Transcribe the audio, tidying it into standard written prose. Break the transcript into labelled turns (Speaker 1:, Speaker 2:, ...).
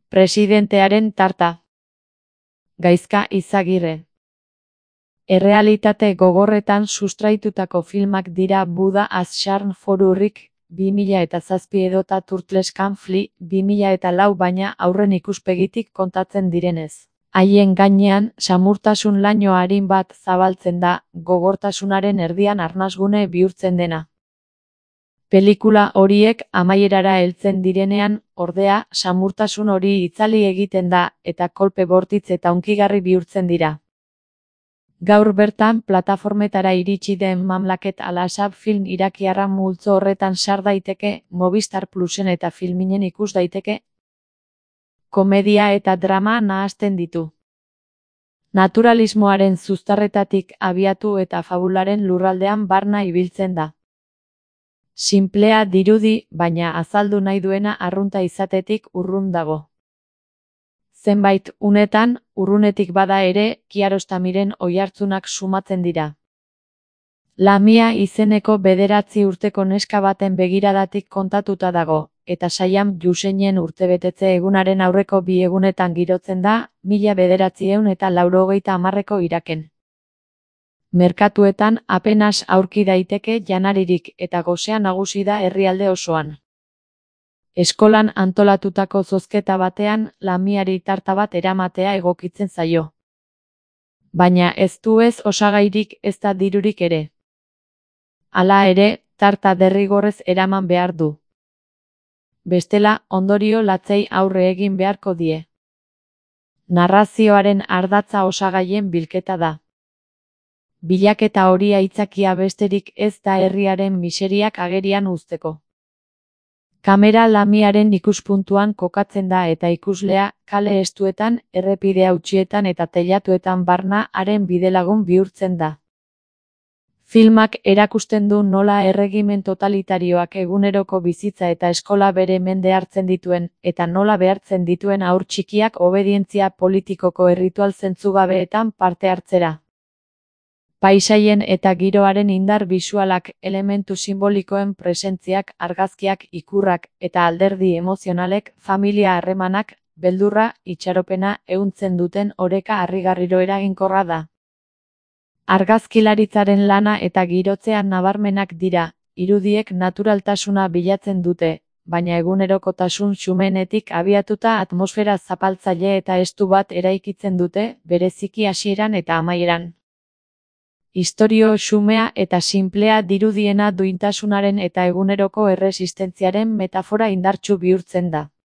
Speaker 1: Presidentearen tarta. Gaizka Izagirre. Errealitate gogorretan sustraitutako filmak dira Buda as Charm for Urrik, 2007 edota Turtles Can Fly, 2004 baina aurren ikuspegitik kontatzen direnez. Haien gainean, samurtasun laino arin bat zabaltzen da, gogortasunaren erdian arnasgune bihurtzen dena. Pelikula horiek amaierara heltzen direnean, ordea, samurtasun hori itzali egiten da, eta kolpe bortitz eta hunkigarri bihurtzen dira. Gaur bertan plataformetara iritsi den Mamlaket al-Asab film irakiarra multzo horretan sar daiteke, Movistar Plusen eta Filminen ikus daiteke. Komedia eta drama nahasten ditu. Naturalismoaren zuztarretatik abiatu eta fabularen lurraldean barna ibiltzen da. Sinplea dirudi, baina azaldu nahi duena arrunta izatetik urrun dago. Zenbait unetan, urrunetik bada ere, Kiarostamiren oihartzunak sumatzen dira. Lamia izeneko 9 urteko neska baten begiradatik kontatuta dago, eta Saddam Husseinen urtebetetze egunaren aurreko 2 egunetan girotzen da, 1990eko Iraken. Merkatuetan apenas aurki daiteke janaririk eta gosea nagusi da herrialde osoan. Eskolan antolatutako zozketa batean, Lamiari tarta bat eramatea egokitzen zaio. Baina ez du ez osagairik ezta dirurik ere. Hala ere, tarta derrigorrez eraman behar du. Bestela, ondorio latzei aurre egin beharko die. Narrazioaren ardatza osagaien bilketa da. Bilaketa hori aitzakia besterik ez da herriaren miseriak agerian uzteko. Kamera Lamiaren ikuspuntuan kokatzen da eta ikuslea, kale estuetan, errepide hautsietan eta teilatuetan barna haren bidelagun bihurtzen da. Filmak erakusten du nola erregimen totalitarioak eguneroko bizitza eta eskola bere mende hartzen dituen, eta nola behartzen dituen haur txikiak obedientzia politikoko erritual zentzugabeetan parte hartzera. Paisaien eta giroaren indar bisualak, elementu simbolikoen presentziak, argazkiak, ikurrak, eta alderdi emozionalek, familia harremanak, beldurra, itxaropena, ehuntzen duten oreka harrigarriro eraginkorra da. Argazkilaritzaren lana eta girotzean nabarmenak dira, irudiek naturaltasuna bilatzen dute, baina egunerokotasun xumenetik abiatuta atmosfera zapaltzaile eta estu bat eraikitzen dute, bereziki hasieran eta amaieran. Istorio xumea eta sinplea dirudiena duintasunaren eta eguneroko erresistentziaren metafora indartsu bihurtzen da.